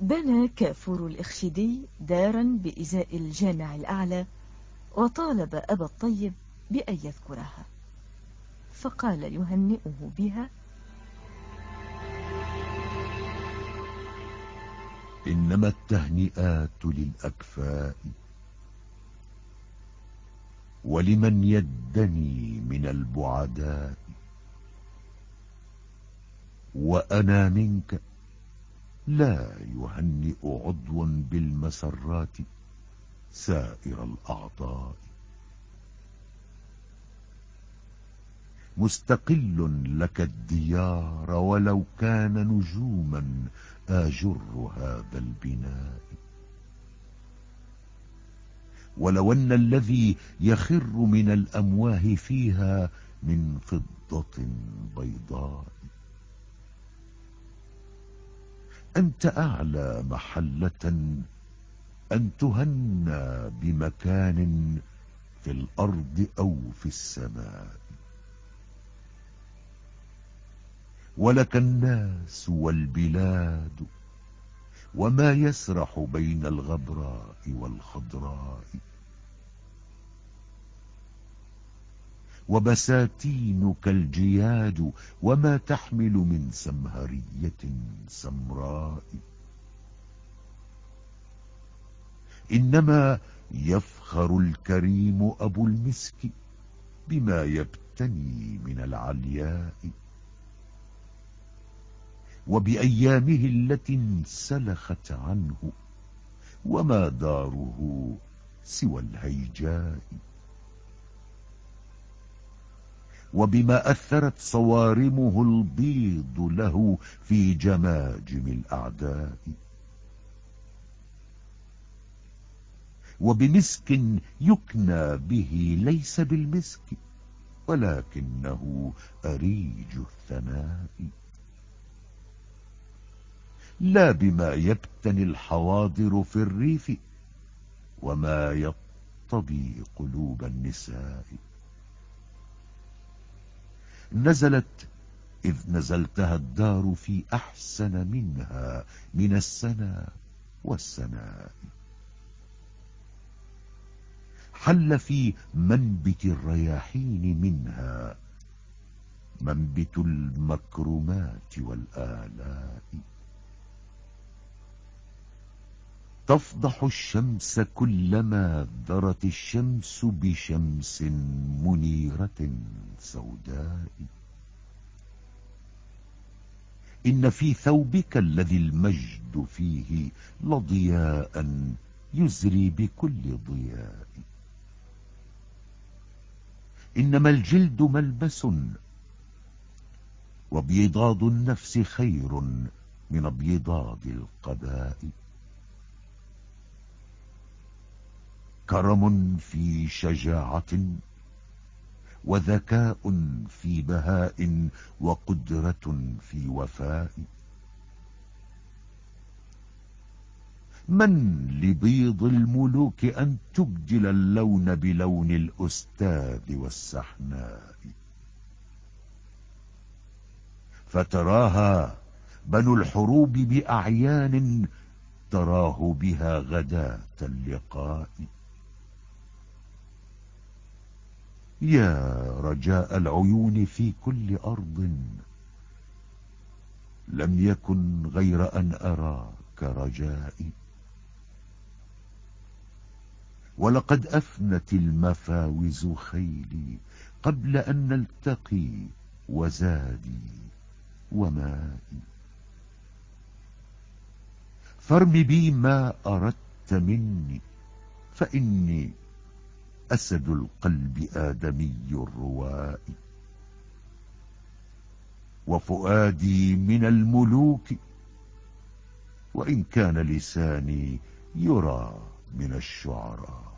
بنى كافور الإخشيدي دارا بإزاء الجامع الأعلى، وطالب أبا الطيب بأن يذكرها، فقال يهنئه بها: إنما التهنئات للأكفاء، ولمن يدني من البعداء، وأنا منك لا يهنئ عضو بالمسرات سائر الأعضاء. مستقل لك الديار، ولو كان نجوما آجر هذا البناء. ولو أن الذي يخر من الأمواه فيها من فضة بيضاء. أنت أعلى محلة أن تهنى بمكان في الأرض أو في السماء. ولك الناس والبلاد، وما يسرح بين الغبراء والخضراء. وبساتينك الجياد، وما تحمل من سمهرية سمراء. إنما يفخر الكريم أبو المسك بما يبتني من العلياء، وبأيامه التي انسلخت عنه، وما داره سوى الهيجاء. وبما أثرت صوارمه البيض له في جماجم الأعداء. وبمسك يكنى به ليس بالمسك، ولكنه أريج الثناء. لا بما يبتني الحواضر في الريف، وما يطبي قلوب النساء. نزلت إذ نزلتها الدار في أحسن منها من السنا والسناء. حل في منبت الرياحين منها منبت المكرمات والآلاء. تفضح الشمس كلما ذرت الشمس بشمس منيرة سوداء. إن في ثوبك الذي المجد فيه لضياء يزري بكل ضياء. إنما الجلد ملبس، وابيضاض النفس خير من ابيضاض القباء. كرم في شجاعة، وذكاء في بهاء، وقدرة في وفاء. من لبيض الملوك أن تبدل اللون بلون الأستاذ والسحناء. فتراها بنو الحروب بأعيان، تراه بها غداة اللقاء. يا رجاء العيون في كل أرض، لم يكن غير أن أراك رجائي. ولقد أفنت المفاوز خيلي قبل أن نلتقي، وزادي ومائي. فارم بي ما أردت مني، فإني أسد القلب آدمي الرواء. وفؤادي من الملوك، وإن كان لساني يرى من الشعراء.